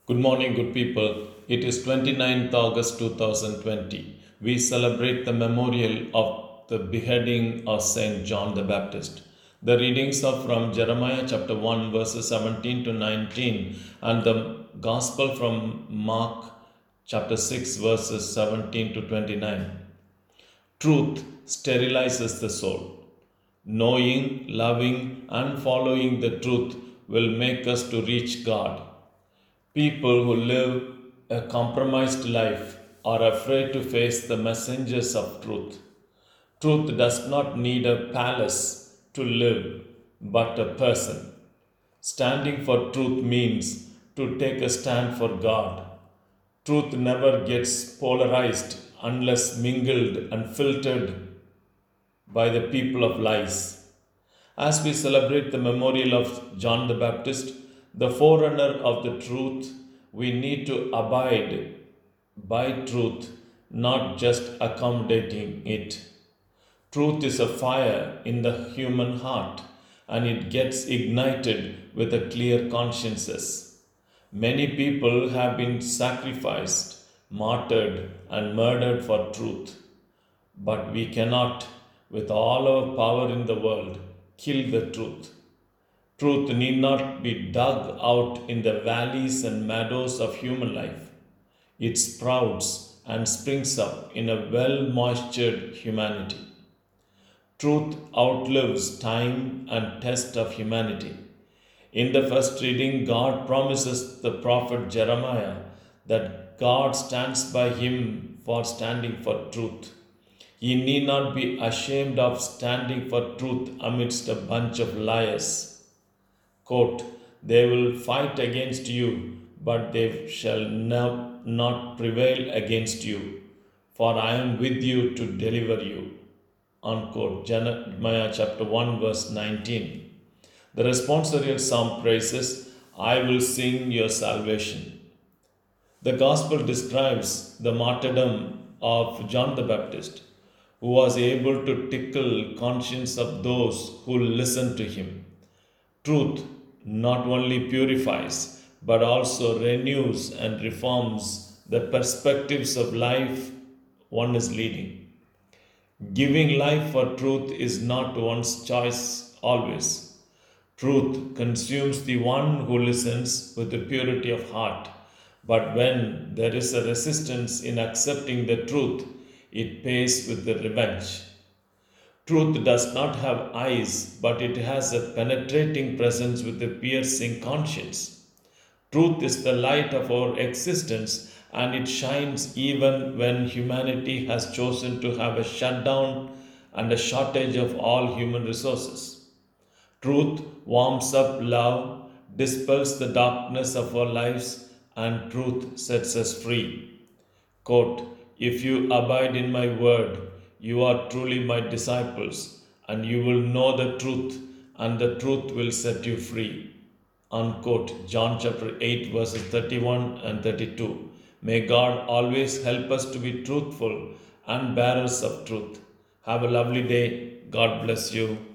Good morning, good people. It is 29th August 2020. We celebrate the memorial of the beheading of Saint John the Baptist. The readings are from Jeremiah chapter 1, verses 17 to 19, and the Gospel from Mark chapter 6, verses 17 to 29. Truth sterilizes the soul. Knowing, loving, and following the truth will make us to reach God. People who live a compromised life are afraid to face the messengers of truth. Truth does not need a palace to live, but a person. Standing for truth means to take a stand for God. Truth never gets polarized unless mingled and filtered by the people of lies. As we celebrate the memorial of John the Baptist, the forerunner of the truth, we need to abide by truth, not just accommodating it. Truth is a fire in the human heart and it gets ignited with a clear consciences. Many people have been sacrificed, martyred, and murdered for truth. But we cannot, with all our power in the world, kill the truth. Truth need not be dug out in the valleys and meadows of human life. It sprouts and springs up in a well moistured humanity. Truth outlives time and test of humanity. In the first reading, God promises the prophet Jeremiah that God stands by him for standing for truth. He need not be ashamed of standing for truth amidst a bunch of liars. Quote, "They will fight against you, but they shall not prevail against you, for I am with you to deliver you." Unquote. Jeremiah chapter 1, verse 19. The responsorial psalm praises, "I will sing your salvation." The gospel describes the martyrdom of John the Baptist, who was able to tickle conscience of those who listened to him. Truth not only purifies but also renews and reforms the perspectives of life one is leading. Giving life for truth is not one's choice always. Truth consumes the one who listens with the purity of heart. But when there is a resistance in accepting the truth, it pays with the revenge. Truth does not have eyes, but it has a penetrating presence with a piercing conscience. Truth is the light of our existence, and it shines even when humanity has chosen to have a shutdown and a shortage of all human resources. Truth warms up love, dispels the darkness of our lives, and truth sets us free. Quote, "If you abide in my word, you are truly my disciples, and you will know the truth, and the truth will set you free." Unquote. John chapter 8, verses 31 and 32. May God always help us to be truthful and bearers of truth. Have a lovely day. God bless you.